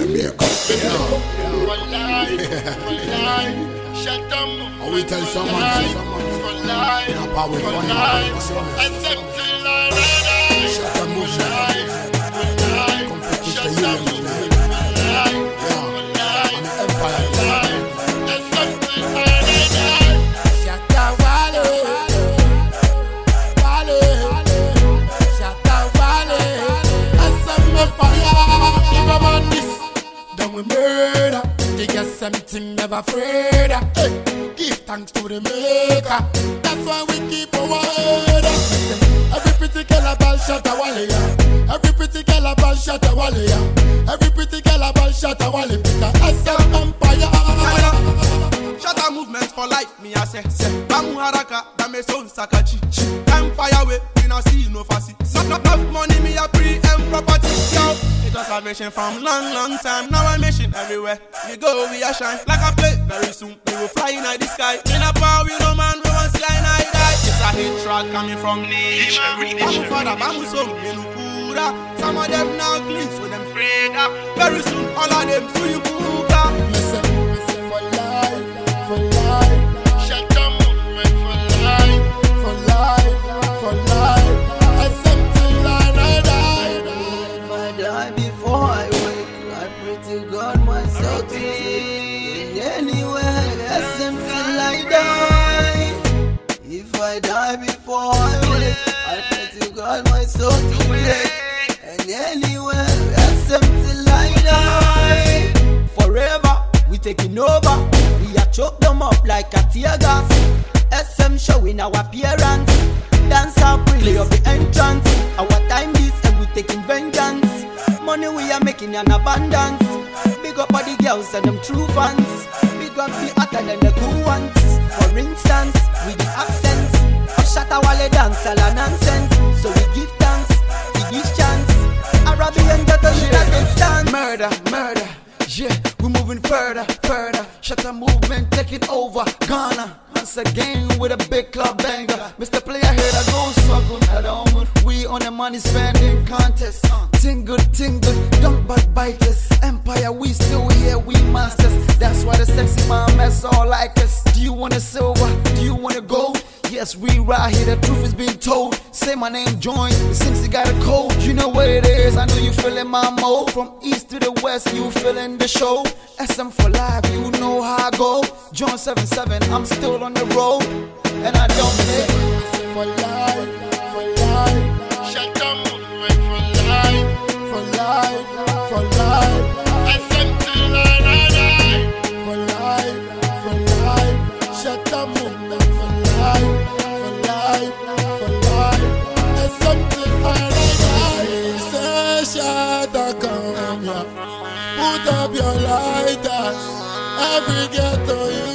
Jamaica. I will tell someone, power for life. Shut up, murder, they get something never afraid of. Hey, give thanks to the maker. That's why we keep a word. Every pretty girl a ball shot a wally. Every pretty girl a ball shot a wally. Every pretty girl a ball shot a wally. Because SM Empire. Shut a movement for life, me I say. Bamu haraka, dame son sakachi. Empire way, we not see no fussy. Not enough money, me a pre-em property. Yo, it was a mission from long time. Now I'm mission everywhere. We go, we a shine like a play. Very soon we will fly in the sky. In a power, we no man, we want slide night die. It's a hit track coming from Nima. Bamu father, bamu son, Menukura. Some of them now clean, so them afraid. Very soon all of them to you buka. Listen for life, for life. Shut up, movement for life, for life, for life. If I die before I wake, I pray to God myself to take. Anywhere, SM till I die. If I die before I wake, I pray to God myself to take. And anywhere, SM till I die. Forever, we taking over. We are choke them up like a tear gas. SM showing our appearance. Dance our play of the entrance. Our time is and we taking vengeance. Money we are making in abundance. Big up all the girls and them true fans. Big up the hotter than the cool ones. For instance, with the accents of Shatawale dance all a nonsense. So we give thanks, we give chance. Arabian ghetto shit against dance. Murder, murder, yeah, we're moving further, further. Shut up movement, taking over Ghana. Once again with a big club banger. Mr. Player here that goes so good, I don't. We on the money spending contest. Tingle, don't biters. Empire, we still here, we masters. That's why the sexy mamas all like us. Do you want a silver? Do you want a gold? Yes, we right here, the truth is being told. Say my name, join, it seems you got a code. You know what it is, I know you feeling my mode. From east to the west, you feeling the show. SM for life, you know how I go. John 77, I'm still on the road. And I don't play. For life, for life. shut up, movement for life, For life, for life. SM till I die. For life, for life. Shut up movement for life, for life, for life. There's something I die. Say shut up, come here. Put up your lighters. Every ghetto you.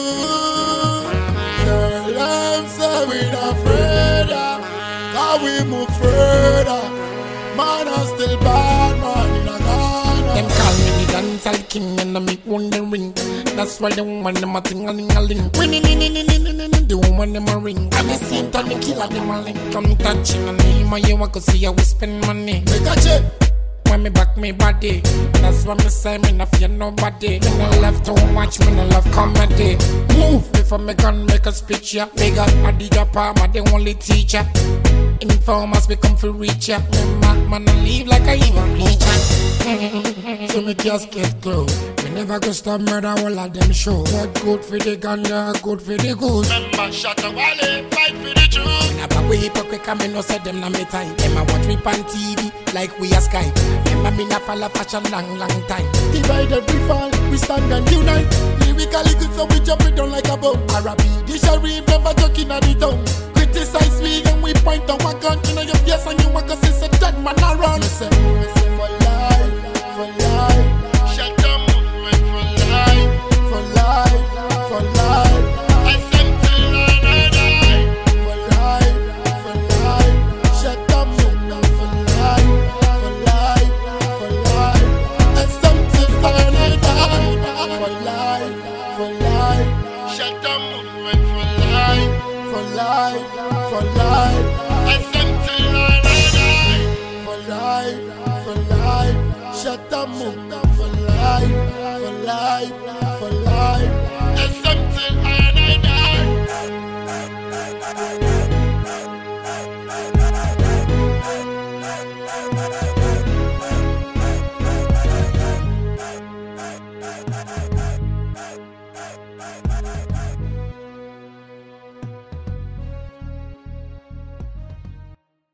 Girl, I'm so we not afraid of. How we move further. Man, I'm still bad, man, in a Ghana. Them call me the dancehall king and I make wondering. That's why the woman them a ting-a-ling-a-ling. The woman them a ring. And the scene to the killer them a link. Come touching on me, my you want to see how we spend money. Make a check. When me back me body, that's why me say me not fear nobody. Me no love too much, me no love comedy. Move before me can make a speech ya. Me got a DJ Palmer, the only teacher. Informers become for reach ya. Me man I leave like a evil preacher. So me just get close. Me never go stop murder all of them show. What good for the ganja, good for the goose. Remember, shut up, Wale, fight for the truth. Me never way hypocrite, me no say them na me time. Them a watch me on TV like we a Skype. Remember me na follow fashion long time. Divided we fall, we stand and unite. Lyrically good so we jump it down like a bomb. Arabi, the Sharif never joking at the tongue. Criticize me and we point our gun in your face and you want to say so that man a run. Listen, for life, for life. Shut up, movement for life, For life, for life. SM till I die. For life, for life. Shut up, movement for life, for life, for life. And something for die. For life, for life. Shut up, movement for life, For life, for life. SM till I die. For life, for Shut up movement for life, for life, for life. SM